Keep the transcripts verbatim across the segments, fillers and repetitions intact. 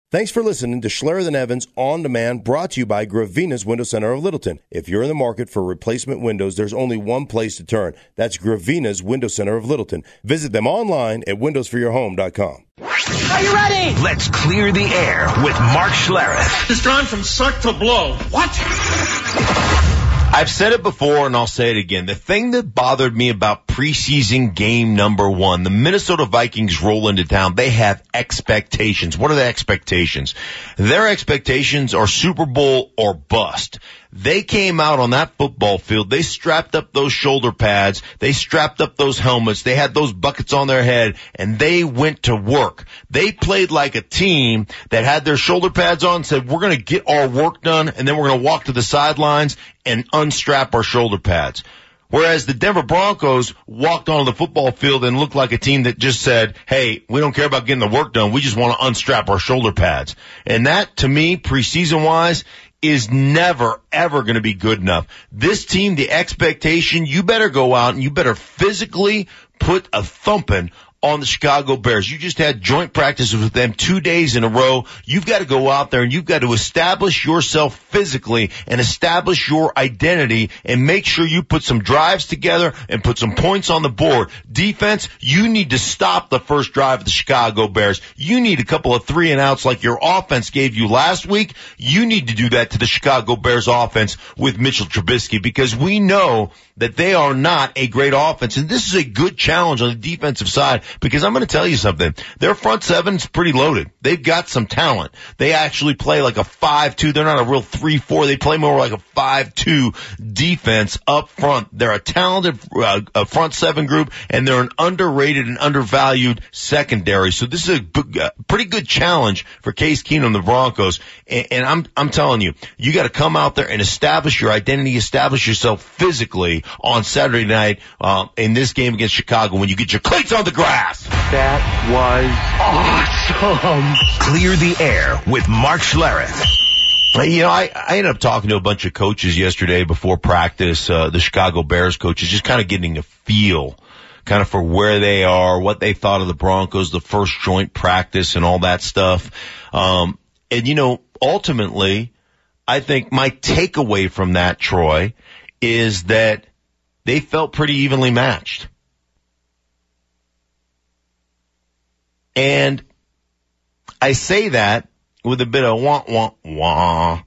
Thanks for listening to Schlereth and Evans On Demand, brought to you by Gravina's Window Center of Littleton. If you're in the market for replacement windows, there's only one place to turn. That's Gravina's Window Center of Littleton. Visit them online at windows for your home dot com. Are you ready? Let's clear the air with Mark Schlereth. It's gone from suck to blow. What? I've said it before and I'll say it again. The thing that bothered me about preseason game number one, the Minnesota Vikings roll into town. They have expectations. What are the expectations? Their expectations are Super Bowl or bust. They came out on that football field. They strapped up those shoulder pads. They strapped up those helmets. They had those buckets on their head, and they went to work. They played like a team that had their shoulder pads on, said, we're going to get our work done, and then we're going to walk to the sidelines and unstrap our shoulder pads. Whereas the Denver Broncos walked onto the football field and looked like a team that just said, hey, we don't care about getting the work done. We just want to unstrap our shoulder pads. And that, to me, preseason-wise, is never, ever going to be good enough. This team, the expectation, you better go out and you better physically put a thumping on the Chicago Bears. You just had joint practices with them two days in a row. You've got to go out there and you've got to establish yourself physically and establish your identity and make sure you put some drives together and put some points on the board. Defense, you need to stop the first drive of the Chicago Bears. You need a couple of three and outs like your offense gave you last week. You need to do that to the Chicago Bears offense with Mitchell Trubisky, because we know that they are not a great offense. And this is a good challenge on the defensive side, because I'm going to tell you something. Their front seven's pretty loaded. They've got some talent. They actually play like a five two. They're not a real three four. They play more like a five two defense up front. They're a talented uh, a front seven group, and they're an underrated and undervalued secondary. So this is a b- uh, pretty good challenge for Case Keenum, the Broncos. And, and I'm I'm telling you, you got to come out there and establish your identity, establish yourself physically on Saturday night uh, in this game against Chicago when you get your cleats on the grass. That was awesome. Clear the air with Mark Schlereth. You know, I, I ended up talking to a bunch of coaches yesterday before practice, uh, the Chicago Bears coaches, just kind of getting a feel kind of for where they are, what they thought of the Broncos, the first joint practice and all that stuff. Um, and, you know, ultimately, I think my takeaway from that, Troy, is that they felt pretty evenly matched. And I say that with a bit of wah, wah, wah.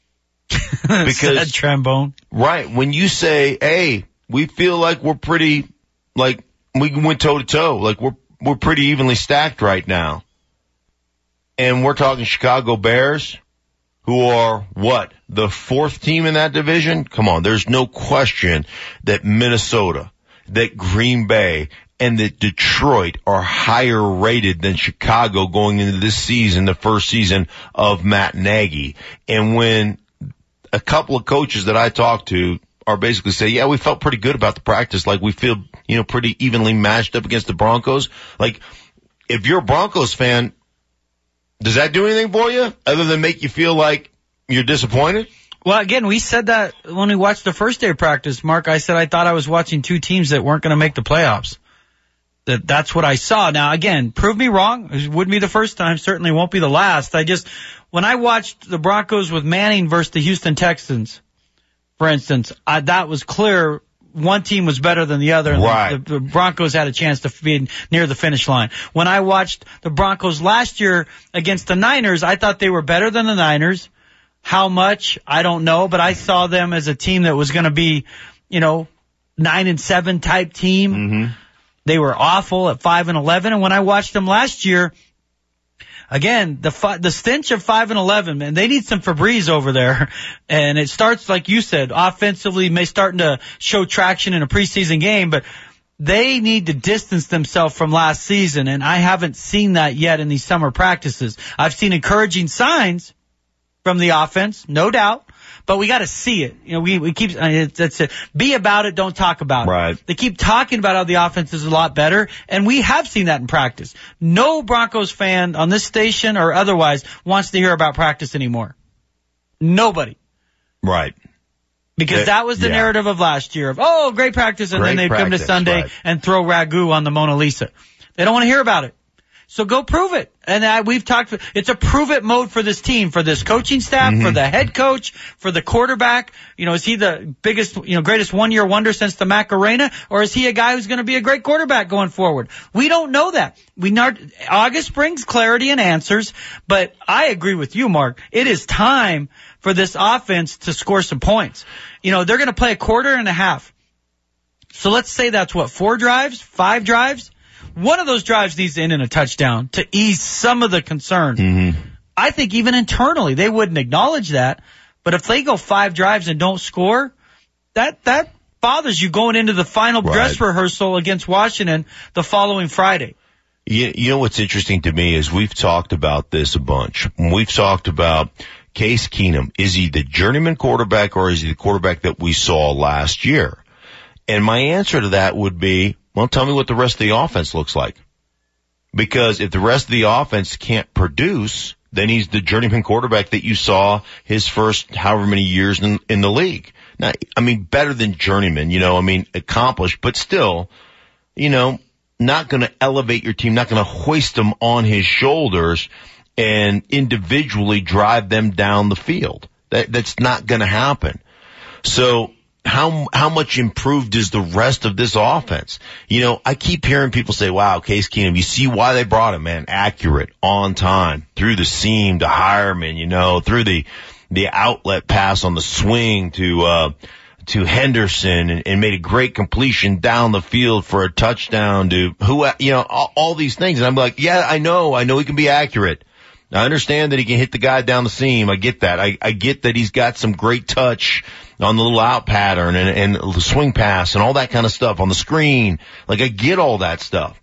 Because, Sad trombone. Right, when you say, hey, we feel like we're pretty, like, we went toe to toe, like we're, we're pretty evenly stacked right now. And we're talking Chicago Bears, who are what? The fourth team in that division? Come on, there's no question that Minnesota, that Green Bay, and that Detroit are higher rated than Chicago going into this season, the first season of Matt Nagy. And when a couple of coaches that I talked to are basically saying, yeah, we felt pretty good about the practice, like we feel, you know, pretty evenly matched up against the Broncos. Like, if you're a Broncos fan, does that do anything for you other than make you feel like you're disappointed? Well, again, we said that when we watched the first day of practice, Mark. I said I thought I was watching two teams that weren't going to make the playoffs. That that's what I saw. Now, again, prove me wrong. It wouldn't be the first time. Certainly won't be the last. I just, when I watched the Broncos with Manning versus the Houston Texans, for instance, I, that was clear. One team was better than the other, and right. the, the Broncos had a chance to be near the finish line. When I watched the Broncos last year against the Niners, I thought they were better than the Niners. How much? I don't know, but I saw them as a team that was going to be, you know, nine and seven type team. Mm-hmm. They were awful at five and eleven, and when I watched them last year, again, the fi- the stench of five and eleven, man, they need some Febreze over there. And it starts, like you said, offensively, may starting to show traction in a preseason game, but they need to distance themselves from last season, and I haven't seen that yet in these summer practices. I've seen encouraging signs from the offense, no doubt, but we got to see it. You know, we we keep I mean, that's it. Be about it, don't talk about right. it. They keep talking about how the offense is a lot better, and we have seen that in practice. No Broncos fan on this station or otherwise wants to hear about practice anymore. Nobody. Right. Because it, that was the yeah. narrative of last year of, oh, great practice, and great then they'd practice, come to Sunday right. and throw ragu on the Mona Lisa. They don't want to hear about it. So go prove it. And I, we've talked, it's a prove it mode for this team, for this coaching staff, mm-hmm. for the head coach, for the quarterback. You know, is he the biggest, you know, greatest one year wonder since the Macarena? Or is he a guy who's going to be a great quarterback going forward? We don't know that. We not, August brings clarity and answers, but I agree with you, Mark. It is time for this offense to score some points. You know, they're going to play a quarter and a half. So let's say that's what, four drives, five drives? One of those drives needs to end in a touchdown to ease some of the concern. Mm-hmm. I think even internally they wouldn't acknowledge that. But if they go five drives and don't score, that that bothers you going into the final right. dress rehearsal against Washington the following Friday. You, you know what's interesting to me is we've talked about this a bunch. We've talked about Case Keenum. Is he the journeyman quarterback or is he the quarterback that we saw last year? And my answer to that would be, well, tell me what the rest of the offense looks like. Because if the rest of the offense can't produce, then he's the journeyman quarterback that you saw his first however many years in, in the league. Now, I mean, better than journeyman, you know, I mean, accomplished, but still, you know, not going to elevate your team, not going to hoist them on his shoulders and individually drive them down the field. That, that's not going to happen. So, How, how much improved is the rest of this offense? You know, I keep hearing people say, wow, Case Keenum, you see why they brought him, man. Accurate, on time, through the seam to Hireman, you know, through the, the outlet pass on the swing to, uh, to Henderson and, and made a great completion down the field for a touchdown to who, you know, all, all these things. And I'm like, yeah, I know, I know he can be accurate. I understand that he can hit the guy down the seam. I get that. I, I get that he's got some great touch on the little out pattern and, and the swing pass and all that kind of stuff on the screen. Like, I get all that stuff.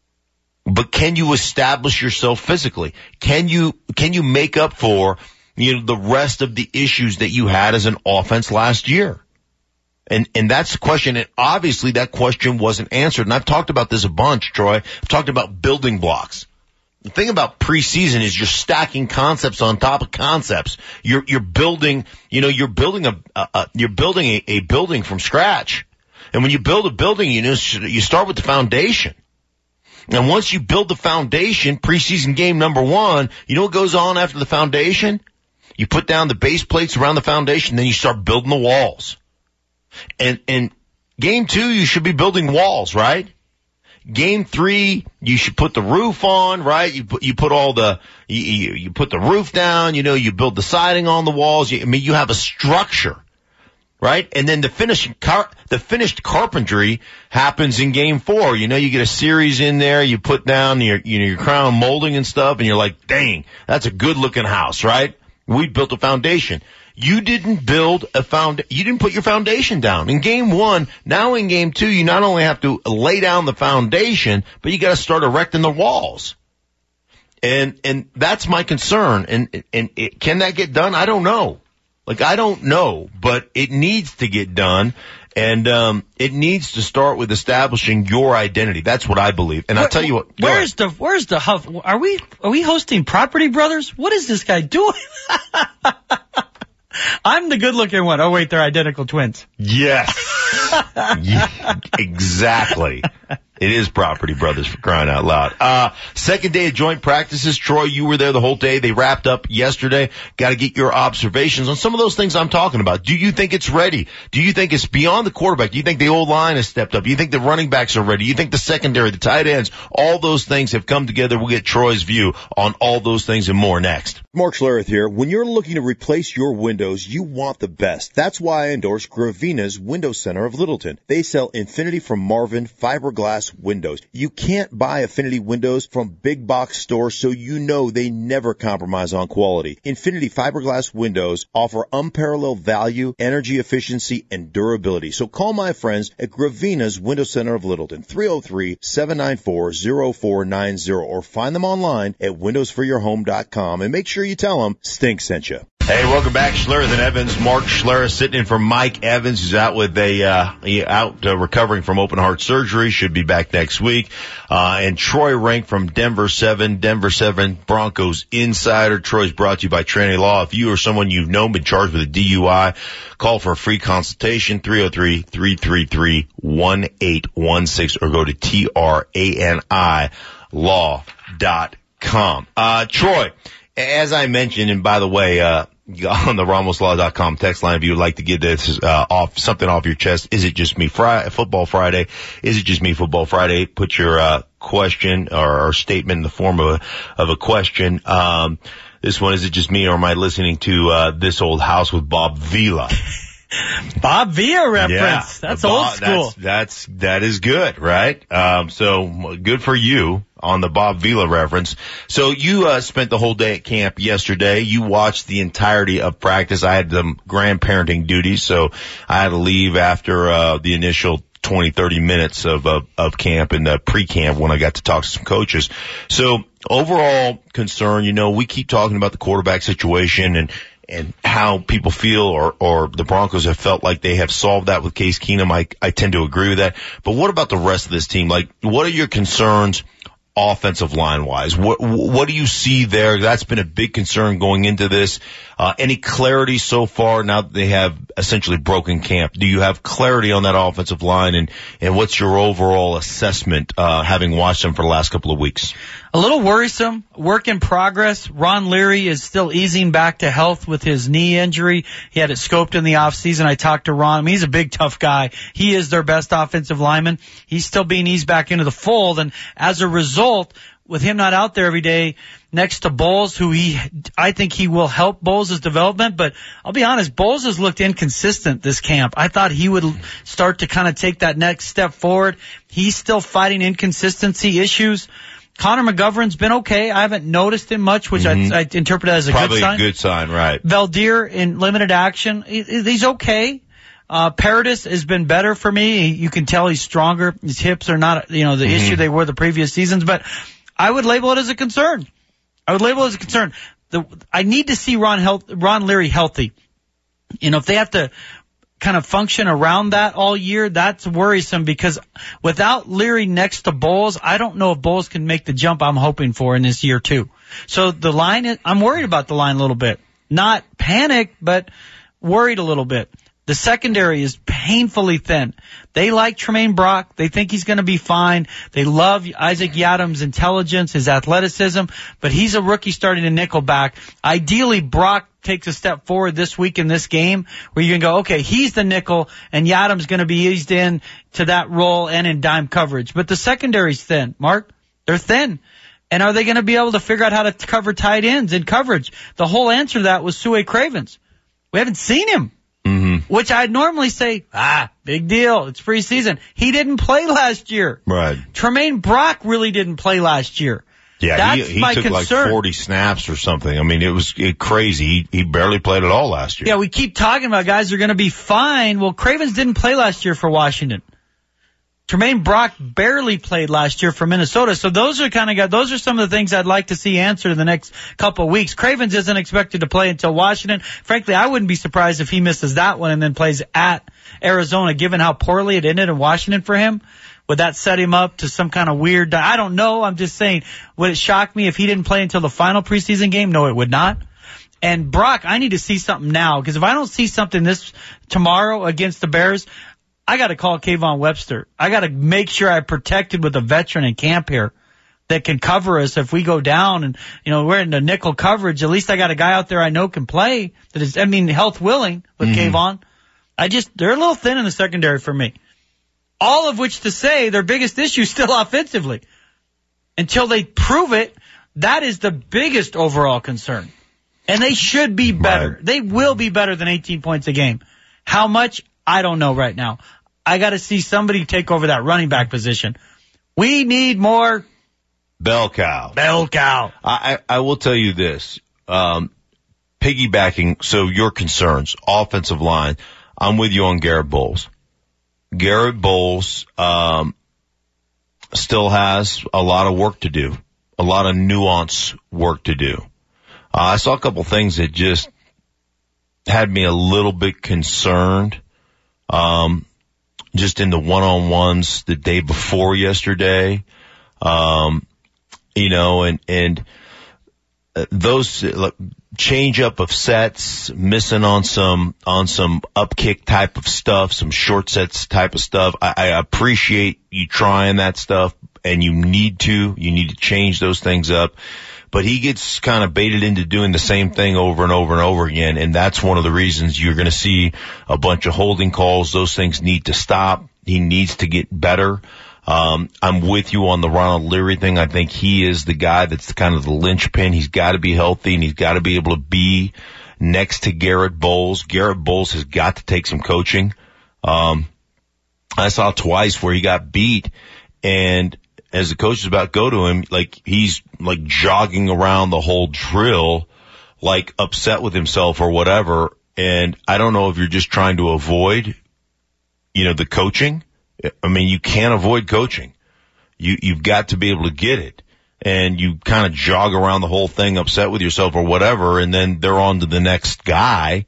But can you establish yourself physically? Can you, can you make up for, you know, the rest of the issues that you had as an offense last year? And, and that's the question. And obviously that question wasn't answered. And I've talked about this a bunch, Troy. I've talked about building blocks. The thing about preseason is you're stacking concepts on top of concepts. You're, you're building, you know, you're building a, a, a you're building a, a building from scratch. And when you build a building, you know, you start with the foundation. And once you build the foundation, preseason game number one, you know what goes on after the foundation? You put down the base plates around the foundation, then you start building the walls. And, and game two, you should be building walls, right? Game three, you should put the roof on, right? You put, you put all the, you, you, you put the roof down, you know, you build the siding on the walls. You, I mean, you have a structure, right? And then the finished car, the finished carpentry happens in game four. You know, you get a series in there, you put down your, you know, your crown molding and stuff, and you're like, dang, that's a good looking house, right? We built a foundation. You didn't build a found, you didn't put your foundation down. In game one, now in game two, you not only have to lay down the foundation, but you got to start erecting the walls. And, and that's my concern. And, and it, can that get done? I don't know. Like, I don't know, but it needs to get done. And, um, it needs to start with establishing your identity. That's what I believe. And I'll tell you what. Where's the, where's the huff? Are we, are we hosting Property Brothers? What is this guy doing? I'm the good-looking one. Oh, wait, they're identical twins. Yes. Yeah, exactly. It is Property Brothers, for crying out loud. Uh, second day of joint practices. Troy, you were there the whole day. They wrapped up yesterday. Got to get your observations on some of those things I'm talking about. Do you think it's ready? Do you think it's beyond the quarterback? Do you think the old line has stepped up? Do you think the running backs are ready? Do you think the secondary, the tight ends, all those things have come together? We'll get Troy's view on all those things and more next. Mark Schlereth here. When you're looking to replace your windows, you want the best. That's why I endorse Gravina's Window Center of Littleton. They sell Infinity from Marvin fiberglass windows. You can't buy Infinity windows from big box stores, so you know they never compromise on quality. Infinity fiberglass windows offer unparalleled value, energy efficiency, and durability. So call my friends at Gravina's Window Center of Littleton, three oh three, seven nine four, oh four nine oh, or find them online at windows for your home dot com and make sure you tell them Stink sent you. Hey, welcome back. Schlereth and Evans. Mark Schlereth sitting in for Mike Evans, who's out with a, uh, out uh, recovering from open heart surgery. Should be back next week. Uh, and Troy Rank from Denver seven, Denver seven Broncos Insider. Troy's brought to you by Trinity Law. If you or someone you've known been charged with a D U I, call for a free consultation, three oh three, three three three, one eight one six, or go to T R A N I law dot com. Uh, Troy, as I mentioned, and by the way, uh, on the Ramos Law dot com text line, if you would like to get this uh, off something off your chest, is it just me Friday, Football Friday? Is it just me Football Friday? Put your uh, question or, or statement in the form of a, of a question. Um, this one, is it just me, or am I listening to uh, This Old House with Bob Vila? Bob Vila reference. Yeah, that's Bob, old school. That's, that's that is good, right? Um, so good for you on the Bob Vila reference. So you uh, spent the whole day at camp yesterday. You watched the entirety of practice. I had some grandparenting duties, so I had to leave after uh, the initial twenty, thirty minutes of, of, of camp and the pre-camp when I got to talk to some coaches. So overall concern, you know, we keep talking about the quarterback situation and and how people feel, or, or the Broncos have felt like they have solved that with Case Keenum. I, I tend to agree with that. But what about the rest of this team? Like, what are your concerns offensive line wise? What, what do you see there? That's been a big concern going into this. Uh, any clarity so far now that they have essentially broken camp? Do you have clarity on that offensive line, and, and what's your overall assessment, uh, having watched them for the last couple of weeks? A little worrisome. Work in progress. Ron Leary is still easing back to health with his knee injury. He had it scoped in the offseason. I talked to Ron. I mean, he's a big, tough guy. He is their best offensive lineman. He's still being eased back into the fold, and as a result, with him not out there every day next to Bowles, who he, I think he will help Bowles' development, but I'll be honest, Bowles has looked inconsistent this camp. I thought he would start to kind of take that next step forward. He's still fighting inconsistency issues. Connor McGovern's been okay. I haven't noticed him much, which mm-hmm. I, I interpret as a Probably good sign. Probably a good sign, right. Valdir in limited action, he, he's okay. Uh, Paradis has been better for me. You can tell he's stronger. His hips are not, you know, the mm-hmm. issue they were the previous seasons, but I would label it as a concern. I would label it as a concern. The, I need to see Ron health, Ron Leary healthy. You know, if they have to kind of function around that all year, that's worrisome, because without Leary next to Bowles, I don't know if Bowles can make the jump I'm hoping for in this year too. So the line, I'm worried about the line a little bit. Not panicked, but worried a little bit. The secondary is painfully thin. They like Tremaine Brock. They think he's going to be fine. They love Isaac Yiadom's intelligence, his athleticism, but he's a rookie starting a nickelback. Ideally, Brock takes a step forward this week in this game where you can go, okay, he's the nickel, and Yiadom's going to be eased in to that role and in dime coverage. But the secondary's thin, Mark. They're thin. And are they going to be able to figure out how to cover tight ends in coverage? The whole answer to that was Su'a Cravens. We haven't seen him. Mm-hmm. Which I'd normally say, ah, big deal. It's preseason. He didn't play last year. Right. Tremaine Brock really didn't play last year. Yeah, That's he, he my took concern. like forty snaps or something. I mean, it was it crazy. He, he barely played at all last year. Yeah, we keep talking about guys who are going to be fine. Well, Cravens didn't play last year for Washington. Tremaine Brock barely played last year for Minnesota. So those are kind of guys, those are some of the things I'd like to see answered in the next couple of weeks. Cravens isn't expected to play until Washington. Frankly, I wouldn't be surprised if he misses that one and then plays at Arizona, given how poorly it ended in Washington for him. Would that set him up to some kind of weird, I don't know. I'm just saying, would it shock me if he didn't play until the final preseason game? No, it would not. And Brock, I need to see something now, because if I don't see something this tomorrow against the Bears, I got to call Kayvon Webster. I got to make sure I'm protected with a veteran in camp here that can cover us if we go down and, you know, we're in the nickel coverage. At least I got a guy out there I know can play that is, I mean, health willing with mm-hmm. Kayvon. I just, they're a little thin in the secondary for me. All of which to say their biggest issue is still offensively. Until they prove it, that is the biggest overall concern. And they should be better. Right. They will be better than eighteen points a game. How much? I don't know right now. I got to see somebody take over that running back position. We need more bell cow. Bell cow. I, I will tell you this. Um, piggybacking, so your concerns, offensive line, I'm with you on Garrett Bowles. Garrett Bowles um, still has a lot of work to do, a lot of nuance work to do. Uh, I saw a couple things that just had me a little bit concerned. Um, just in the one-on-ones the day before yesterday, um, you know, and, and uh, those uh, change up of sets, missing on some, on some up kick type of stuff, some short sets type of stuff. I, I appreciate you trying that stuff and you need to. You need to change those things up. But he gets kind of baited into doing the same thing over and over and over again, and that's one of the reasons you're going to see a bunch of holding calls. Those things need to stop. He needs to get better. Um, I'm with you on the Ronald Leary thing. I think he is the guy that's kind of the linchpin. He's got to be healthy, and he's got to be able to be next to Garrett Bowles. Garrett Bowles has got to take some coaching. Um, I saw twice where he got beat, and as the coach is about to go to him, like he's like jogging around the whole drill, like upset with himself or whatever. And I don't know if you're just trying to avoid, you know, the coaching. I mean, you can't avoid coaching. You, you've got to be able to get it. And you kind of jog around the whole thing upset with yourself or whatever, and then they're on to the next guy.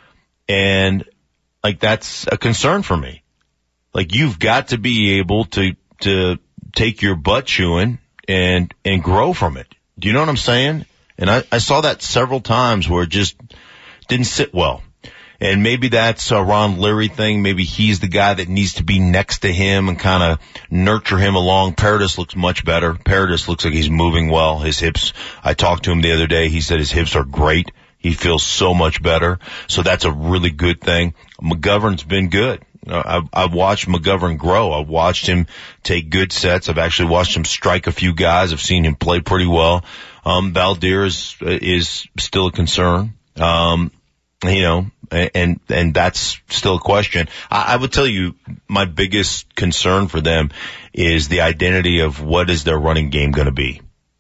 And like, that's a concern for me. Like, you've got to be able to, to take your butt chewing and, and grow from it. Do you know what I'm saying? And I, I saw that several times where it just didn't sit well. And maybe that's a Ron Leary thing. Maybe he's the guy that needs to be next to him and kind of nurture him along. Paradis looks much better. Paradis looks like he's moving well. His hips, I talked to him the other day. He said his hips are great. He feels so much better. So that's a really good thing. McGovern's been good. I've, I've watched McGovern grow. I've watched him take good sets. I've actually watched him strike a few guys. I've seen him play pretty well. Um, Valdir is, is still a concern. Um, you know, and, and that's still a question. I, I would tell you my biggest concern for them is the identity of what is their running game going to be,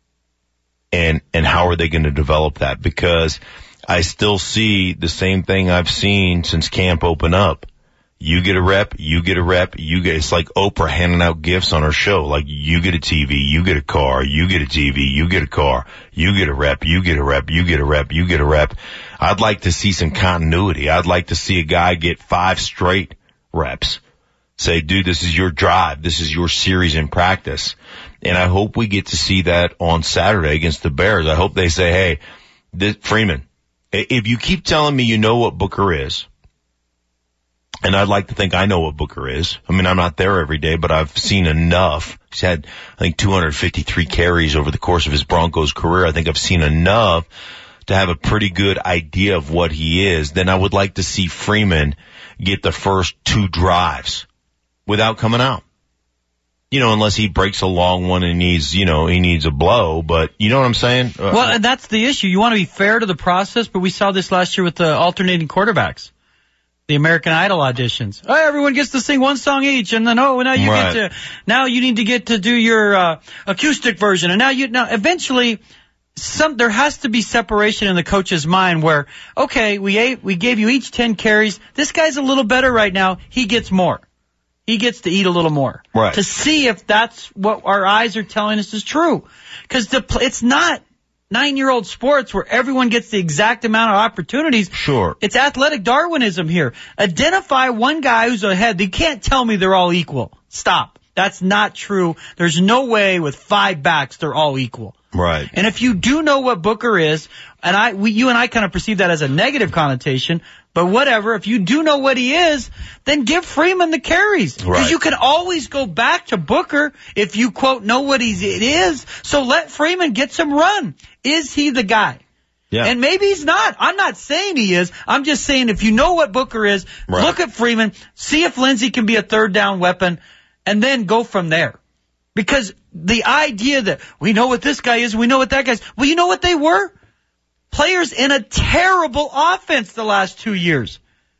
and, and how are they going to develop that? Because I still see the same thing I've seen since camp opened up. You get a rep, you get a rep, you get, it's like Oprah handing out gifts on her show. Like, you get a T V, you get a car, you get a T V, you get a car, you get a rep, you get a rep, you get a rep, you get a rep. I'd like to see some continuity. I'd like to see a guy get five straight reps. Say, dude, this is your drive. This is your series in practice. And I hope we get to see that on Saturday against the Bears. I hope they say, hey, this, Freeman, if you keep telling me you know what Booker is, and I'd like to think I know what Booker is. I mean, I'm not there every day, but I've seen enough. He's had, I think, two hundred fifty-three carries over the course of his Broncos career. I think I've seen enough to have a pretty good idea of what he is. Then I would like to see Freeman get the first two drives without coming out. You know, unless he breaks a long one and needs, you know, he needs a blow. But you know what I'm saying? Well, and that's the issue. You want to be fair to the process, but we saw this last year with the alternating quarterbacks. The American Idol auditions. Oh, everyone gets to sing one song each, and then oh, now you right. get to now you need to get to do your uh, acoustic version, and now you now eventually some there has to be separation in the coach's mind where okay, we ate, we gave you each ten carries. This guy's a little better right now. He gets more. He gets to eat a little more. Right. To see if that's what our eyes are telling us is true, because the it's not nine-year-old sports where everyone gets the exact amount of opportunities. Sure. It's athletic Darwinism here. Identify one guy who's ahead. You can't tell me they're all equal. Stop. That's not true. There's no way with five backs they're all equal. Right. And if you do know what Booker is, and I, we, you and I kind of perceive that as a negative connotation, but whatever, if you do know what he is, then give Freeman the carries. Because right. you can always go back to Booker if you, quote, know what he's, it is. So let Freeman get some run. Is he the guy? Yeah. And maybe he's not. I'm not saying he is. I'm just saying if you know what Booker is, right. look at Freeman, see if Lindsey can be a third down weapon, and then go from there. Because the idea that we know what this guy is, we know what that guy is, well, you know what they were? Players in a terrible offense the last two years.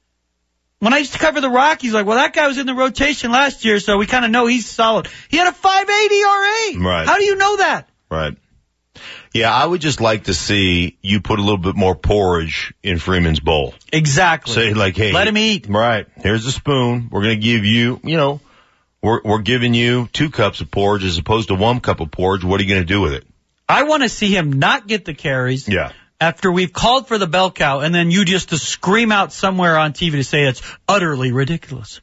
When I used to cover the Rockies, like, well, that guy was in the rotation last year, so we kind of know he's solid. He had a five eight E R A. Right. How do you know that? Right. Yeah, I would just like to see you put a little bit more porridge in Freeman's bowl. Exactly. Say, like, hey. Let him eat. Right. Here's a spoon. We're going to give you, you know, we're, we're giving you two cups of porridge as opposed to one cup of porridge. What are you going to do with it? I want to see him not get the carries. Yeah. After we've called for the bell cow, and then you just to scream out somewhere on T V to say it's utterly ridiculous.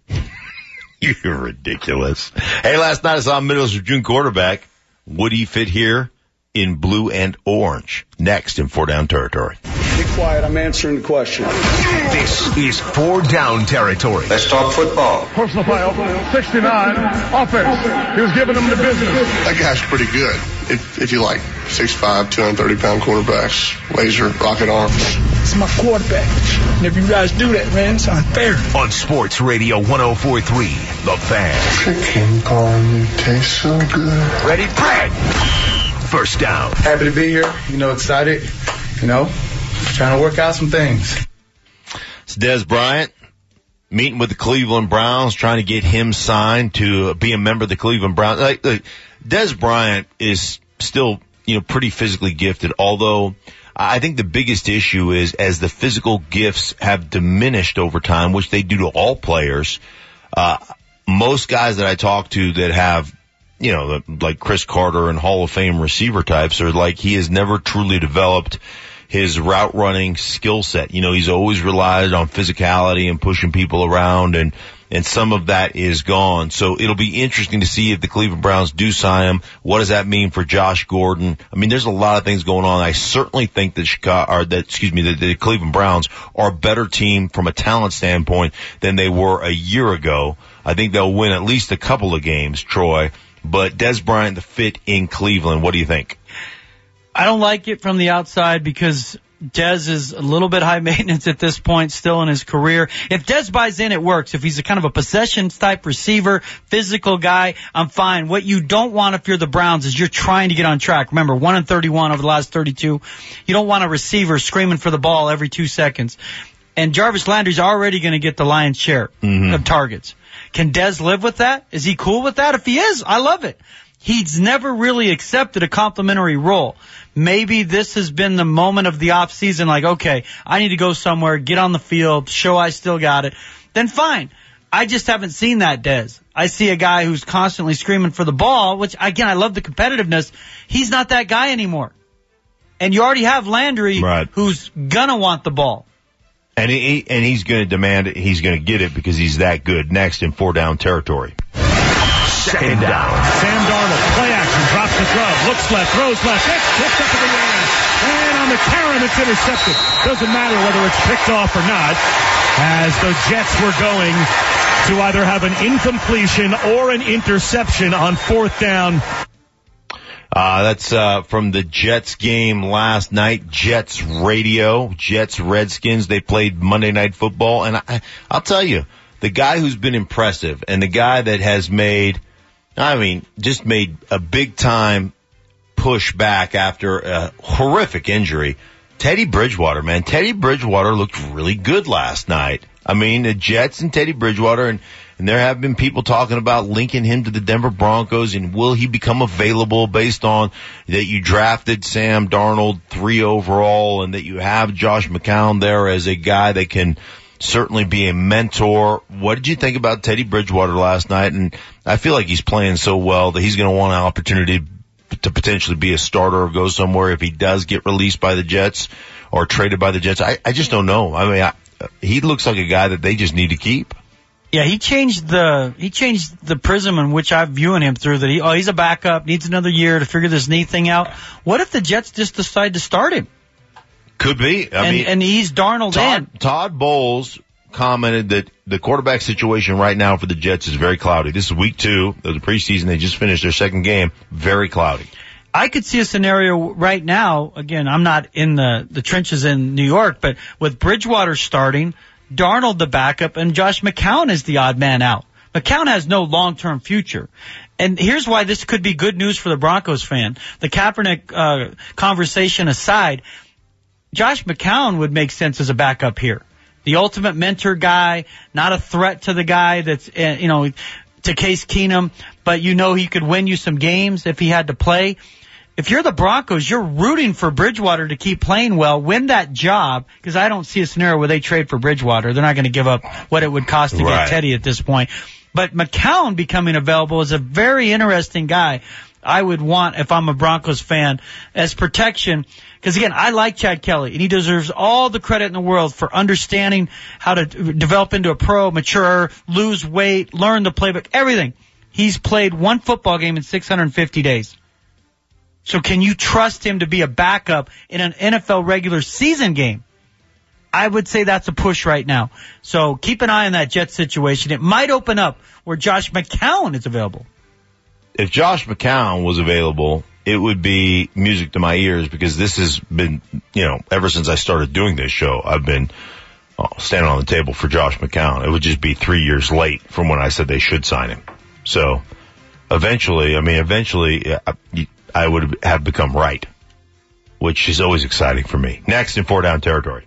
You're ridiculous. Hey, last night I saw Middles of June quarterback. Would he fit here in blue and orange? Next in Four Down Territory. be quiet. I'm answering the question. This is four down territory. Let's talk football. Personal foul, sixty-nine, offense. He was giving them the business. That guy's pretty good. If, if you like six five, two hundred thirty pound quarterbacks, laser, rocket arms. It's my quarterback. And if you guys do that, man, it's unfair. On Sports Radio one oh four point three, The Fan. Chicken corn, you taste so good. Ready, Brad. First down. Happy to be here. You know, excited. You know, trying to work out some things. It's Dez Bryant meeting with the Cleveland Browns, trying to get him signed to be a member of the Cleveland Browns. Like, like Dez Bryant is still, you know, pretty physically gifted, although I think the biggest issue is as the physical gifts have diminished over time, which they do to all players, uh, most guys that I talk to that have, you know, like Chris Carter and Hall of Fame receiver types are like he has never truly developed his route running skill set. You know, he's always relied on physicality and pushing people around, and and some of that is gone. So it'll be interesting to see if the Cleveland Browns do sign him. What does that mean for Josh Gordon? I mean, there's a lot of things going on. I certainly think that Chicago, or that, excuse me, that the Cleveland Browns are a better team from a talent standpoint than they were a year ago. I think they'll win at least a couple of games, Troy. But Dez Bryant, the fit in Cleveland, what do you think? I don't like it from the outside because Dez is a little bit high maintenance at this point still in his career. If Dez buys in, it works. If he's a kind of a possessions type receiver, physical guy, I'm fine. What you don't want if you're the Browns is you're trying to get on track. Remember, one and thirty-one over the last thirty-two. You don't want a receiver screaming for the ball every two seconds. And Jarvis Landry's already going to get the lion's share mm-hmm. of targets. Can Dez live with that? Is he cool with that? If he is, I love it. He's never really accepted a complimentary role. Maybe this has been the moment of the off season, like, okay, I need to go somewhere, get on the field, show I still got it. Then fine. I just haven't seen that, Dez. I see a guy who's constantly screaming for the ball, which, again, I love the competitiveness. He's not that guy anymore. And you already have Landry, right, who's gonna want the ball. And he, and he's going to demand it. He's going to get it because he's that good. Next in four down territory. Second down. Sam Darnold, play action, drops the glove, looks left, throws left, hits, hits up in the air. And on the Karen, it's intercepted. Doesn't matter whether it's picked off or not, as the Jets were going to either have an incompletion or an interception on fourth down. Uh, that's, uh, from the Jets game last night. Jets radio, Jets Redskins. They played Monday Night Football. And I, I'll tell you, the guy who's been impressive and the guy that has made, I mean, just made a big time push back after a horrific injury. Teddy Bridgewater, man. Teddy Bridgewater looked really good last night. I mean, the Jets and Teddy Bridgewater, and, and there have been people talking about linking him to the Denver Broncos, and will he become available based on that you drafted Sam Darnold three overall and that you have Josh McCown there as a guy that can certainly be a mentor. What did you think about Teddy Bridgewater last night? And I feel like he's playing so well that he's going to want an opportunity to potentially be a starter or go somewhere if he does get released by the Jets or traded by the Jets. I, I just don't know. I mean, I, he looks like a guy that they just need to keep. Yeah, he changed the he changed the prism in which I'm viewing him through. That he oh he's a backup, needs another year to figure this knee thing out. What if the Jets just decide to start him? Could be. I and, mean, and he's Darnold Todd, in. Todd Bowles commented that the quarterback situation right now for the Jets is very cloudy. This is week two of the preseason. They just finished their second game. Very cloudy. I could see a scenario right now. Again, I'm not in the, the trenches in New York, but with Bridgewater starting, Darnold the backup, and Josh McCown is the odd man out. McCown has no long-term future. And here's why this could be good news for the Broncos fan. The Kaepernick uh, conversation aside, Josh McCown would make sense as a backup here. The ultimate mentor guy, not a threat to the guy that's, uh, you know, to Case Keenum, but you know he could win you some games if he had to play. If you're the Broncos, you're rooting for Bridgewater to keep playing well, win that job, because I don't see a scenario where they trade for Bridgewater. They're not going to give up what it would cost to right. get Teddy at this point. But McCown becoming available is a very interesting guy I would want if I'm a Broncos fan as protection. Because, again, I like Chad Kelly, and he deserves all the credit in the world for understanding how to develop into a pro, mature, lose weight, learn the playbook, everything. He's played one football game in six hundred fifty days. So can you trust him to be a backup in an N F L regular season game? I would say that's a push right now. So keep an eye on that Jets situation. It might open up where Josh McCown is available. If Josh McCown was available, it would be music to my ears because this has been, you know, ever since I started doing this show, I've been oh, standing on the table for Josh McCown. It would just be three years late from when I said they should sign him. So eventually, I mean, eventually I, I would have become right, which is always exciting for me. Next in four down territory.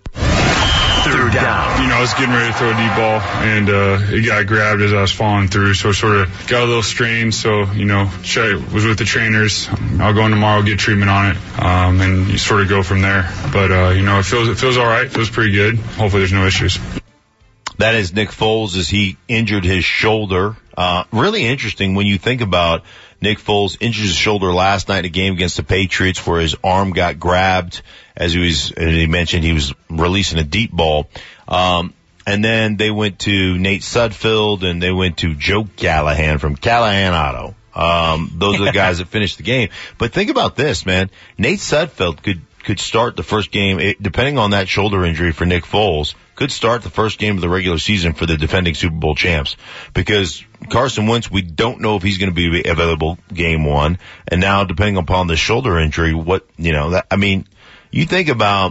Third down. You know, I was getting ready to throw a deep ball, and uh, it got grabbed as I was falling through, so sort of got a little strained. So, you know, was with the trainers. I'll go in tomorrow, get treatment on it, um, and you sort of go from there. But, uh, you know, it feels it feels all right. It feels pretty good. Hopefully there's no issues. That is Nick Foles as he injured his shoulder. Uh, really interesting when you think about Nick Foles injured his shoulder last night in a game against the Patriots where his arm got grabbed as he was, and he mentioned he was releasing a deep ball. Um, and then they went to Nate Sudfeld and they went to Joe Callahan from Callahan Auto. Um, those are the guys that finished the game. But think about this, man. Nate Sudfeld could, could start the first game, it, depending on that shoulder injury for Nick Foles, could start the first game of the regular season for the defending Super Bowl champs. Because Carson Wentz, we don't know if he's going to be available game one. And now, depending upon the shoulder injury, what, you know, that, I mean, you think about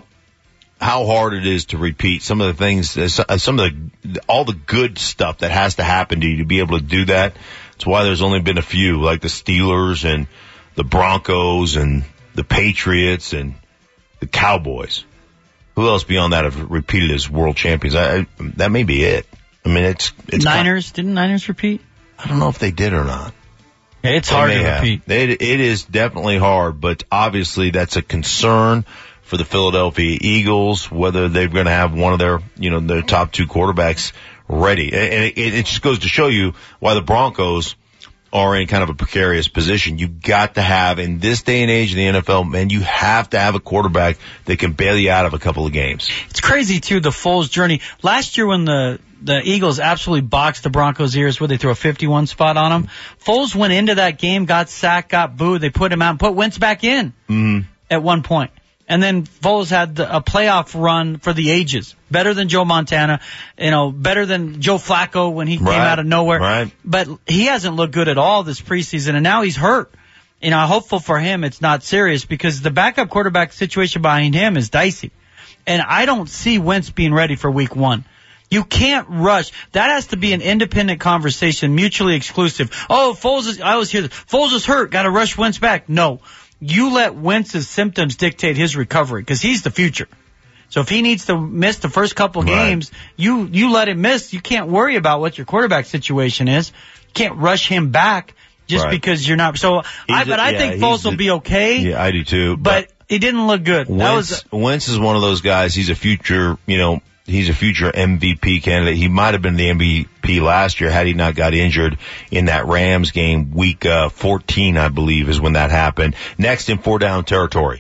how hard it is to repeat some of the things, some of the, all the good stuff that has to happen to you to be able to do that. That's why there's only been a few, like the Steelers and the Broncos and the Patriots and the Cowboys. Who else beyond that have repeated as world champions? I, I, that may be it. I mean, it's, it's Niners. Kind of, didn't Niners repeat? I don't know if they did or not. Yeah, it's hard to have. repeat. It, it is definitely hard, but obviously that's a concern for the Philadelphia Eagles, whether they're going to have one of their, you know, their top two quarterbacks ready. And it, it just goes to show you why the Broncos are in kind of a precarious position. You got to have, in this day and age in the N F L, man, you have to have a quarterback that can bail you out of a couple of games. It's crazy, too, the Foles journey. Last year when the, the Eagles absolutely boxed the Broncos' ears where they threw a fifty-one spot on them, Foles went into that game, got sacked, got booed. They put him out and put Wentz back in mm-hmm. at one point. And then Foles had the, a playoff run for the ages. Better than Joe Montana, you know, better than Joe Flacco when he right. came out of nowhere. Right. But he hasn't looked good at all this preseason, and now he's hurt. You know, hopeful for him it's not serious because the backup quarterback situation behind him is dicey. And I don't see Wentz being ready for week one. You can't rush. That has to be an independent conversation, mutually exclusive. Oh, Foles is, I always hear this, Foles is hurt, gotta rush Wentz back. No. You let Wentz's symptoms dictate his recovery because he's the future. So if he needs to miss the first couple of right. games, you, you let him miss. You can't worry about what your quarterback situation is. You can't rush him back just right. because you're not. So, I, a, but I yeah, think Foles will be okay. Yeah, I do too. But, but he didn't look good. Wentz, that was, Wentz is one of those guys. He's a future, you know, he's a future M V P candidate. He might have been the M V P last year had he not got injured in that Rams game. Week uh, fourteen, I believe, is when that happened. Next in four down territory.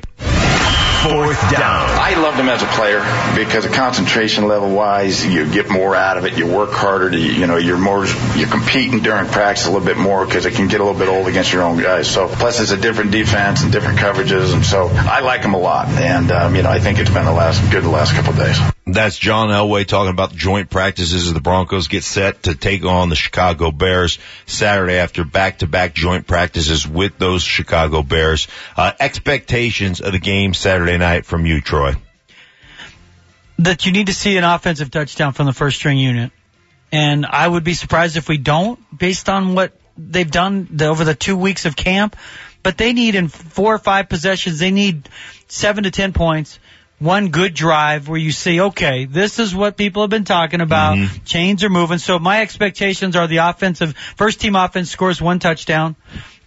Fourth down. I loved him as a player because of concentration level wise, you get more out of it. You work harder. To, you know, you're more, you're competing during practice a little bit more because it can get a little bit old against your own guys. So plus it's a different defense and different coverages. And so I like him a lot. And, um, you know, I think it's been the last, good the last couple of days. That's John Elway talking about the joint practices as the Broncos get set to take on the Chicago Bears Saturday after back-to-back joint practices with those Chicago Bears. Uh, expectations of the game Saturday night from you, Troy? That you need to see an offensive touchdown from the first string unit. And I would be surprised if we don't, based on what they've done the, over the two weeks of camp. But they need in four or five possessions, they need seven to ten points. One good drive where you see, okay, this is what people have been talking about. Mm-hmm. Chains are moving. So my expectations are the offensive, first team offense scores one touchdown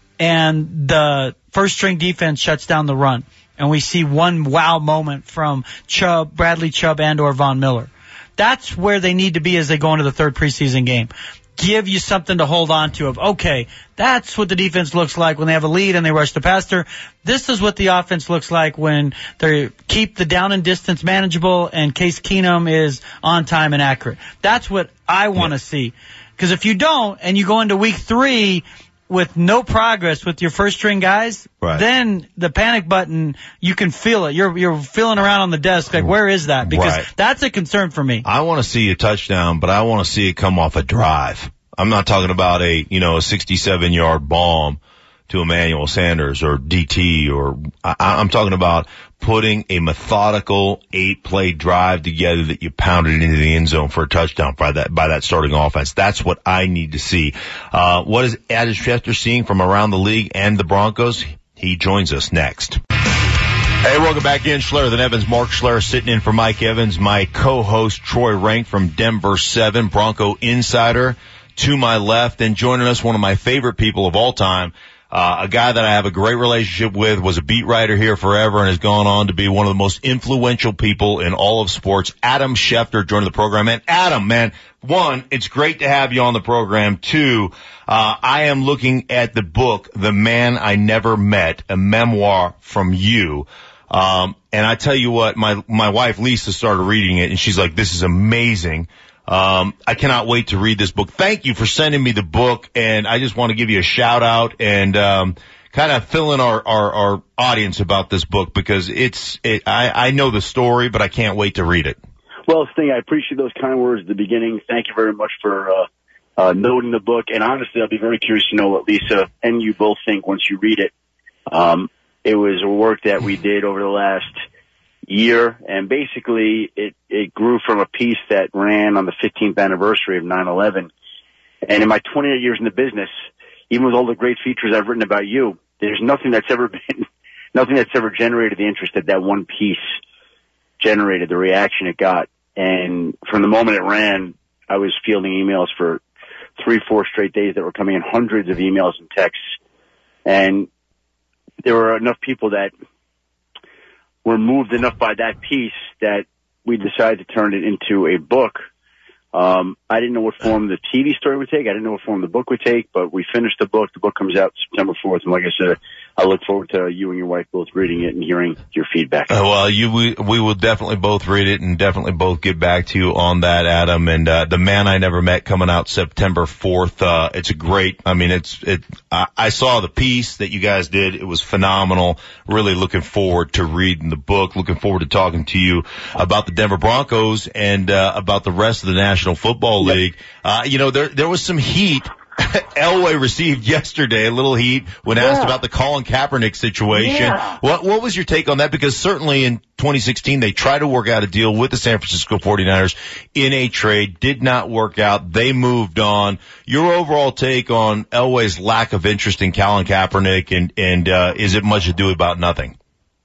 and the first string defense shuts down the run. And we see one wow moment from Chubb, Bradley Chubb and or Von Miller. That's where they need to be as they go into the third preseason game. Give you something to hold on to of, okay, that's what the defense looks like when they have a lead and they rush the passer. This is what the offense looks like when they keep the down and distance manageable and Case Keenum is on time and accurate. That's what I want to yeah. see. Because if you don't and you go into week three with no progress with your first string guys, right. then the panic button, you can feel it. You're you're feeling around on the desk like, where is that? Because right. that's a concern for me. I want to see a touchdown, but I want to see it come off a drive. I'm not talking about a, you know, a sixty-seven yard bomb to Emmanuel Sanders or D T or I, I'm talking about putting a methodical eight play drive together that you pounded into the end zone for a touchdown by that, by that starting offense. That's what I need to see. Uh, what is Adam Schefter seeing from around the league and the Broncos? He joins us next. Hey, welcome back in. Schler than Evans. Mark Schler sitting in for Mike Evans. My co-host Troy Rank from Denver seven, Bronco Insider to my left, and joining us, one of my favorite people of all time, Uh, a guy that I have a great relationship with, was a beat writer here forever and has gone on to be one of the most influential people in all of sports. Adam Schefter joined the program. And Adam, man, one, it's great to have you on the program. Two, uh, I am looking at the book, The Man I Never Met, a memoir from you. Um, and I tell you what, my, my wife Lisa started reading it and she's like, this is amazing. Um, I cannot wait to read this book. Thank you for sending me the book, and I just want to give you a shout out and um, kind of fill in our, our, our audience about this book because it's it, I, I know the story, but I can't wait to read it. Well, Sting, I appreciate those kind words at the beginning. Thank you very much for uh, uh, noting the book, and honestly, I'll be very curious to know what Lisa and you both think once you read it. Um, it was a work that we did over the last year, and basically it, it grew from a piece that ran on the fifteenth anniversary of nine eleven. And in my twenty-eight years in the business, even with all the great features I've written about you, there's nothing that's ever been, nothing that's ever generated the interest that that one piece generated, the reaction it got. And from the moment it ran, I was fielding emails for three, four straight days that were coming in, hundreds of emails and texts. And there were enough people that were moved enough by that piece that we decided to turn it into a book. Um, I didn't know what form the T V story would take. I didn't know what form the book would take, but we finished the book. The book comes out September fourth. And like I said, I look forward to you and your wife both reading it and hearing your feedback. Uh, well, you, we, we will definitely both read it and definitely both get back to you on that, Adam. And, uh, The Man I Never Met coming out September fourth. Uh, it's a great, I mean, it's, it, I, I saw the piece that you guys did. It was phenomenal. Really looking forward to reading the book. Looking forward to talking to you about the Denver Broncos and, uh, about the rest of the National Football League. Yep. Uh, you know, there, there was some heat Elway received yesterday, a little heat when asked yeah. about the Colin Kaepernick situation. Yeah. What what was your take on that? Because certainly in twenty sixteen they tried to work out a deal with the San Francisco forty-niners in a trade, did not work out. They moved on. Your overall take on Elway's lack of interest in Colin Kaepernick, and and uh, is it much ado about nothing?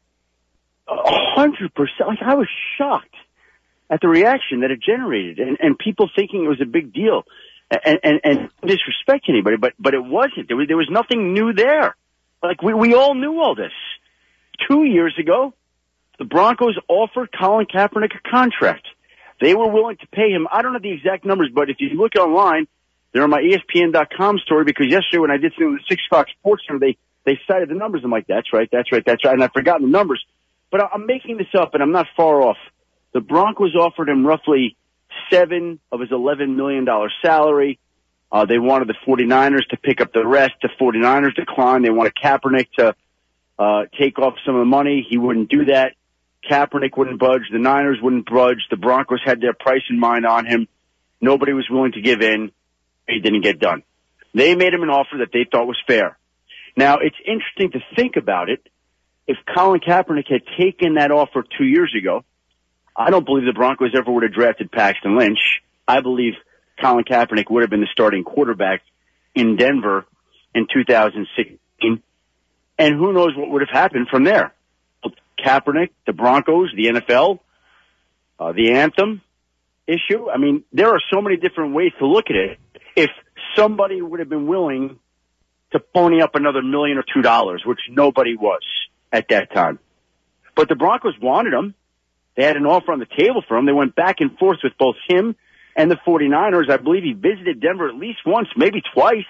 A hundred percent. Like, I was shocked at the reaction that it generated, and and people thinking it was a big deal. And, and, and disrespect anybody, but, but it wasn't. There was, there was nothing new there. Like, we, we all knew all this. Two years ago, the Broncos offered Colin Kaepernick a contract. They were willing to pay him. I don't know the exact numbers, but if you look online, they're on my E S P N dot com story, because yesterday when I did something with the Six Fox Sports Center, they, they cited the numbers. I'm like, that's right, that's right, that's right. And I've forgotten the numbers. But I'm making this up, and I'm not far off. The Broncos offered him roughly seven of his eleven million dollars salary. Uh, they wanted the forty-niners to pick up the rest. The forty-niners declined. They wanted Kaepernick to uh, take off some of the money. He wouldn't do that. Kaepernick wouldn't budge. The Niners wouldn't budge. The Broncos had their price in mind on him. Nobody was willing to give in. It didn't get done. They made him an offer that they thought was fair. Now, it's interesting to think about it. If Colin Kaepernick had taken that offer two years ago, I don't believe the Broncos ever would have drafted Paxton Lynch. I believe Colin Kaepernick would have been the starting quarterback in Denver in two thousand sixteen. And who knows what would have happened from there. Kaepernick, the Broncos, the N F L, uh, the anthem issue. I mean, there are so many different ways to look at it. If somebody would have been willing to pony up another million or two dollars, which nobody was at that time. But the Broncos wanted him. They had an offer on the table for him. They went back and forth with both him and the forty-niners. I believe he visited Denver at least once, maybe twice.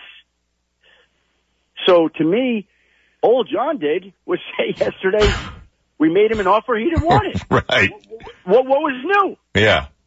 So to me, all John did was say yesterday, we made him an offer. He didn't want it. Right. What, what, what was new? Yeah.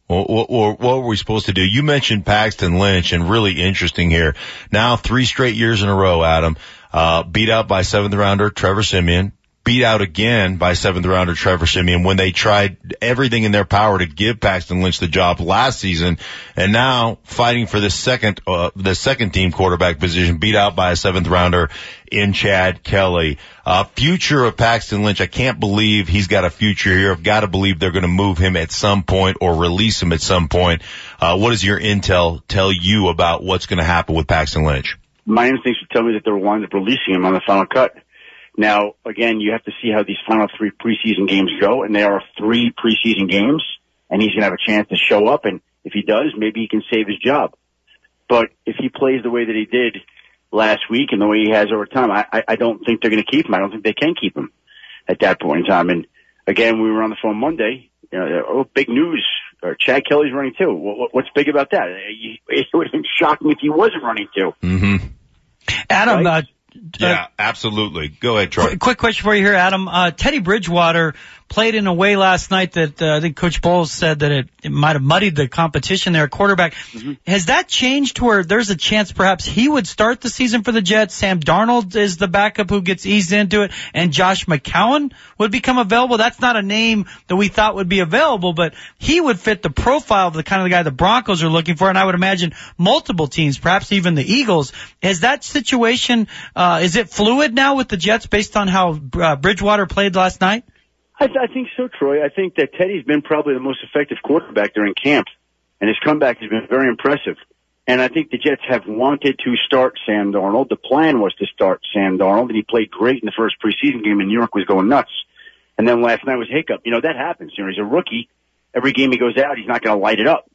Or, or what were we supposed to do? You mentioned Paxton Lynch, and really interesting here. Now three straight years in a row, Adam, uh, beat out by seventh rounder Trevor Siemian, beat out again by seventh rounder Trevor Siemian when they tried everything in their power to give Paxton Lynch the job last season, and now fighting for the second, uh, the second team quarterback position, beat out by a seventh rounder in Chad Kelly. Uh, future of Paxton Lynch, I can't believe he's got a future here. I've got to believe they're going to move him at some point or release him at some point. Uh, what does your intel tell you about what's going to happen with Paxton Lynch? My instincts would tell me that they'll wind up releasing him on the final cut. Now, again, you have to see how these final three preseason games go, and there are three preseason games, and he's going to have a chance to show up, and if he does, maybe he can save his job. But if he plays the way that he did last week and the way he has over time, I, I, I don't think they're going to keep him. I don't think they can keep him at that point in time. And again, we were on the phone Monday. You know, oh, big news. Or Chad Kelly's running too. What, what's big about that? It would have been shocking if he wasn't running too. Mm-hmm. Adam, right? uh, Yeah, uh, absolutely. Go ahead, Troy. Quick, quick question for you here, Adam. Uh, Teddy Bridgewater played in a way last night that uh, I think Coach Bowles said that it, it might have muddied the competition there at quarterback. Mm-hmm. Has that changed to where there's a chance perhaps he would start the season for the Jets? Sam Darnold is the backup who gets eased into it, and Josh McCown would become available. That's not a name that we thought would be available, but he would fit the profile of the kind of the guy the Broncos are looking for, and I would imagine multiple teams, perhaps even the Eagles. Is that situation, uh, is it fluid now with the Jets based on how uh, Bridgewater played last night? I, th- I think so, Troy. I think that Teddy's been probably the most effective quarterback during camp, and his comeback has been very impressive. And I think the Jets have wanted to start Sam Darnold. The plan was to start Sam Darnold, and he played great in the first preseason game, and New York was going nuts. And then last night was a hiccup. You know, that happens. You know, he's a rookie. Every game he goes out, he's not going to light it up.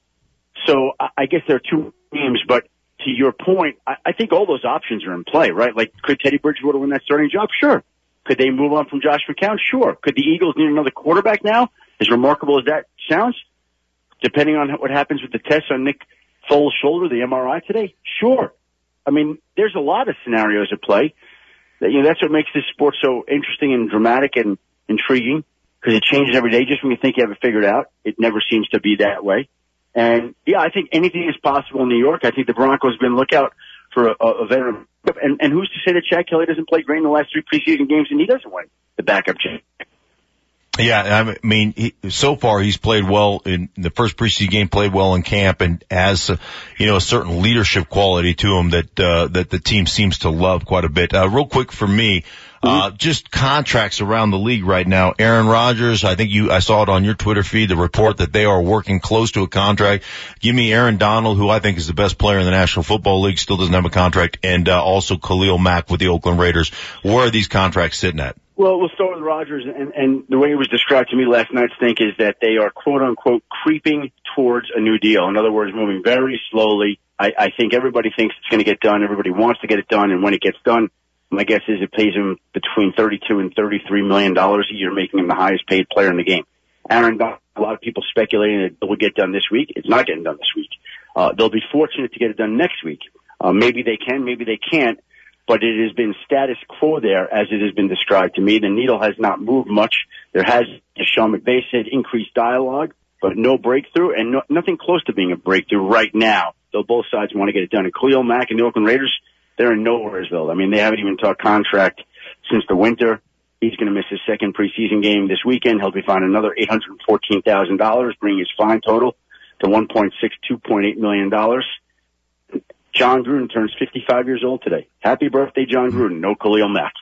So I, I guess there are two games, but to your point, I, I think all those options are in play, right? Like, could Teddy Bridgewater win that starting job? Sure. Could they move on from Josh McCown? Sure. Could the Eagles need another quarterback now? As remarkable as that sounds, depending on what happens with the test on Nick Foles' shoulder, the M R I today? Sure. I mean, there's a lot of scenarios at play. That, you know, that's what makes this sport so interesting and dramatic and intriguing, because it changes every day. Just when you think you have it figured out, it never seems to be that way. And, yeah, I think anything is possible in New York. I think the Broncos have been lookout for a, a veteran. And, and who's to say that Chad Kelly doesn't play great in the last three preseason games and he doesn't win the backup check? Yeah, I mean, he, so far he's played well in the first preseason game, played well in camp, and has, uh, you know, a certain leadership quality to him that, uh, that the team seems to love quite a bit. Uh, real quick for me, Uh, just contracts around the league right now. Aaron Rodgers, I think you, I saw it on your Twitter feed, the report that they are working close to a contract. Give me Aaron Donald, who I think is the best player in the National Football League, still doesn't have a contract, and uh, also Khalil Mack with the Oakland Raiders. Where are these contracts sitting at? Well, we'll start with Rodgers, and, and the way it was described to me last night, Stink, is that they are quote-unquote creeping towards a new deal. In other words, moving very slowly. I, I think everybody thinks it's going to get done. Everybody wants to get it done, and when it gets done, my guess is it pays him between thirty-two and thirty-three million dollars a year, making him the highest paid player in the game. Aaron Donald, a lot of people speculating that it will get done this week. It's not getting done this week. Uh, they'll be fortunate to get it done next week. Uh, maybe they can, maybe they can't, but it has been status quo there as it has been described to me. The needle has not moved much. There has, as Sean McVay said, increased dialogue, but no breakthrough, and no, nothing close to being a breakthrough right now, though both sides want to get it done. And Khalil Mack and the Oakland Raiders, they're in nowheresville. I mean, they haven't even talked contract since the winter. He's going to miss his second preseason game this weekend. He'll be fined another eight hundred fourteen thousand dollars, bringing his fine total to one point six two point eight million dollars. John Gruden turns fifty-five years old today. Happy birthday, John Gruden. No Khalil Mack.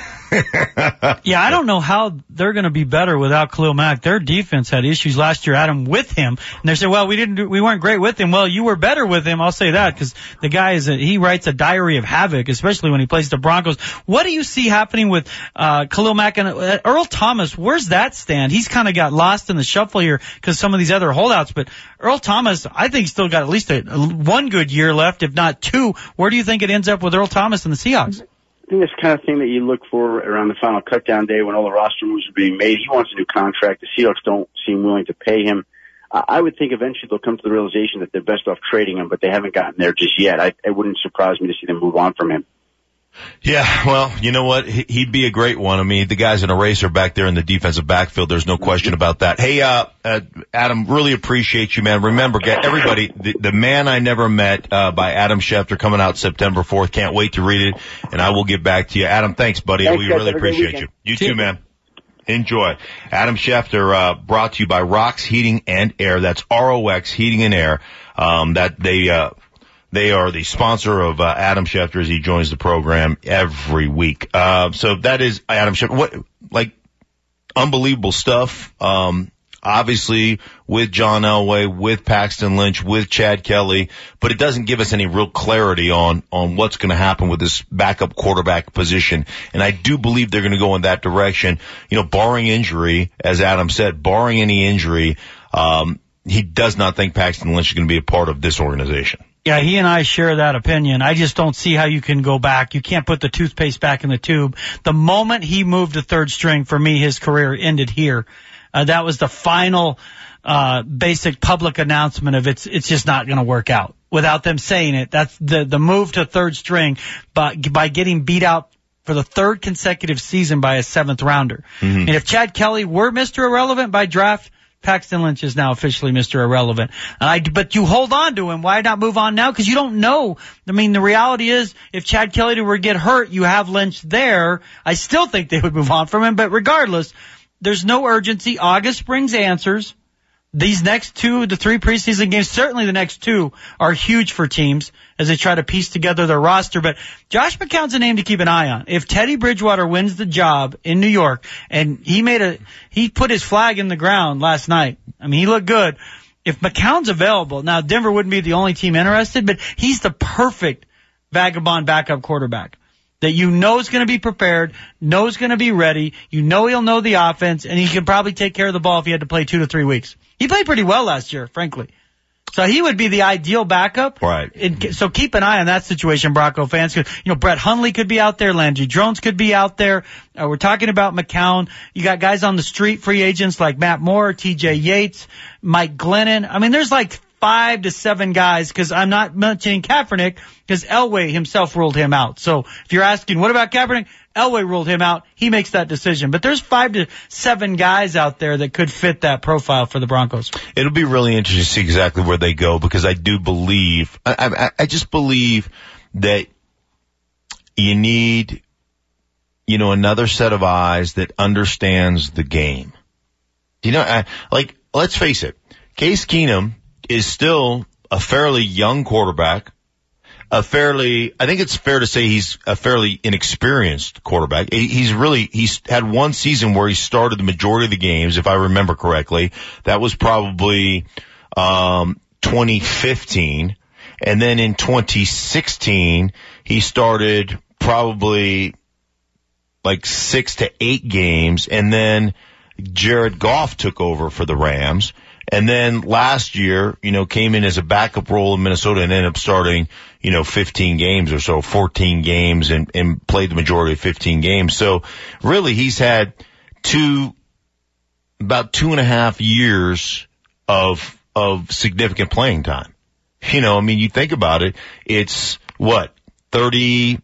Yeah, I don't know how they're going to be better without Khalil Mack. Their defense had issues last year, Adam, with him. And they said, well, we didn't do, we weren't great with him. Well, you were better with him. I'll say that, because the guy is a, he writes a diary of havoc, especially when he plays the Broncos. What do you see happening with uh Khalil Mack and uh, Earl Thomas? Where's that stand? He's kind of got lost in the shuffle here because some of these other holdouts. But Earl Thomas, I think, still got at least a, a one good year left, if not two. Where do you think it ends up with Earl Thomas and the Seahawks? I think it's the kind of thing that you look for around the final cutdown day when all the roster moves are being made. He wants a new contract. The Seahawks don't seem willing to pay him. I would think eventually they'll come to the realization that they're best off trading him, but they haven't gotten there just yet. I, it wouldn't surprise me to see them move on from him. Yeah, well, you know what? He'd be a great one. I mean, the guy's an eraser back there in the defensive backfield. There's no question about that. Hey, uh, uh Adam, really appreciate you, man. Remember, get everybody, the, the Man I Never Met, uh, by Adam Schefter, coming out September fourth. Can't wait to read it, and I will get back to you. Adam, thanks, buddy. Thanks, we guys. really Have a great appreciate you. weekend. You too, man. Enjoy. Adam Schefter, uh, brought to you by Rox Heating and Air. That's R O X Heating and Air. Um, that they, uh, They are the sponsor of uh, Adam Schefter as he joins the program every week. Uh, so that is Adam Schefter. What, like, unbelievable stuff. Um, obviously with John Elway, with Paxton Lynch, with Chad Kelly, but it doesn't give us any real clarity on, on what's going to happen with this backup quarterback position. And I do believe they're going to go in that direction. You know, barring injury, as Adam said, barring any injury, um, he does not think Paxton Lynch is going to be a part of this organization. Yeah, he and I share that opinion. I just don't see how you can go back. You can't put the toothpaste back in the tube. The moment he moved to third string, for me, his career ended here. Uh, that was the final, uh, basic public announcement of it's, it's just not going to work out. Without them saying it, that's the, the move to third string, but by getting beat out for the third consecutive season by a seventh rounder. Mm-hmm. And if Chad Kelly were Mister Irrelevant by draft, Paxton Lynch is now officially Mister Irrelevant. And I, but you hold on to him. Why not move on now? Because you don't know. I mean, the reality is, if Chad Kelly were to get hurt, you have Lynch there. I still think they would move on from him. But regardless, there's no urgency. August brings answers. These next two, the three preseason games, certainly the next two, are huge for teams as they try to piece together their roster. But Josh McCown's a name to keep an eye on. If Teddy Bridgewater wins the job in New York, and he made a, he put his flag in the ground last night. I mean, he looked good. If McCown's available, now Denver wouldn't be the only team interested, but he's the perfect vagabond backup quarterback that you know is going to be prepared, knows going to be ready. You know he'll know the offense, and he can probably take care of the ball if he had to play two to three weeks. He played pretty well last year, frankly. So he would be the ideal backup. Right. It, so keep an eye on that situation, Bronco fans. You know, Brett Hundley could be out there. Landry Jones could be out there. Uh, we're talking about McCown. You got guys on the street, free agents like Matt Moore, T J Yates, Mike Glennon. I mean, there's like five to seven guys, because I'm not mentioning Kaepernick, because Elway himself ruled him out. So if you're asking, what about Kaepernick? Elway ruled him out. He makes that decision. But there's five to seven guys out there that could fit that profile for the Broncos. It'll be really interesting to see exactly where they go, because I do believe, I, I, I just believe that you need, you know, another set of eyes that understands the game. You know, I, like, let's face it, Case Keenum is still a fairly young quarterback. A fairly, I think it's fair to say he's a fairly inexperienced quarterback. He's really, he's had one season where he started the majority of the games, if I remember correctly. That was probably, um, twenty fifteen. And then in twenty sixteen, he started probably like six to eight games. And then Jared Goff took over for the Rams. And then last year, you know, came in as a backup role in Minnesota and ended up starting, you know, fifteen games or so, fourteen games, and, and played the majority of fifteen games. So really he's had two, about two and a half years of, of significant playing time. You know, I mean, you think about it, it's what, thirty,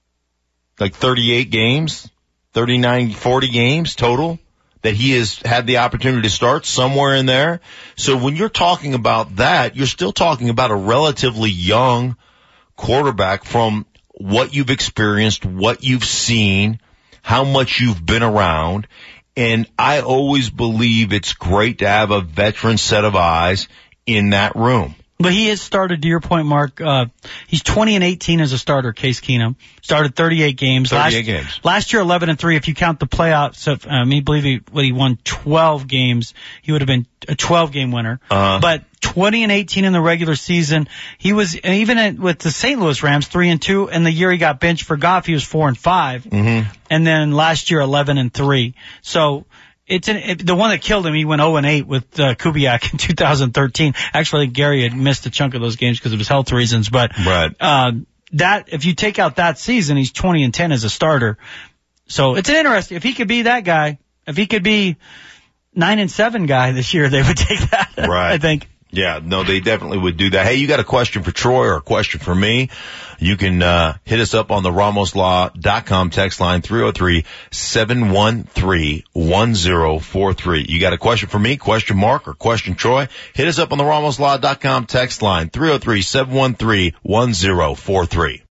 like thirty-eight games, thirty-nine, forty games total that he has had the opportunity to start, somewhere in there. So when you're talking about that, you're still talking about a relatively young quarterback from what you've experienced, what you've seen, how much you've been around. And I always believe it's great to have a veteran set of eyes in that room. But he has started, to your point, Mark, uh, he's twenty and eighteen as a starter, Case Keenum. Started thirty-eight games. thirty-eight last, games. Last year, eleven and three. If you count the playoffs, so, um, I believe he, well, he won twelve games. He would have been a twelve game winner. Uh-huh. But twenty and eighteen in the regular season. He was, even at, with the Saint Louis Rams, three and two. And the year he got benched for Goff, he was four and five. Mm-hmm. And then last year, eleven and three. So, It's an, it, the one that killed him. He went oh and eight with uh, Kubiak in two thousand thirteen. Actually, Gary had missed a chunk of those games because of his health reasons. But right. uh, that, if you take out that season, he's twenty and ten as a starter. So it's an interesting. If he could be that guy, if he could be nine and seven guy this year, they would take that. Right. I think. Yeah, no, they definitely would do that. Hey, you got a question for Troy or a question for me? You can uh hit us up on the Ramos Law dot com text line, three oh three, seven one three, one oh four three. You got a question for me, question Mark, or question Troy? Hit us up on the Ramos Law dot com text line, three oh three, seven one three, one oh four three.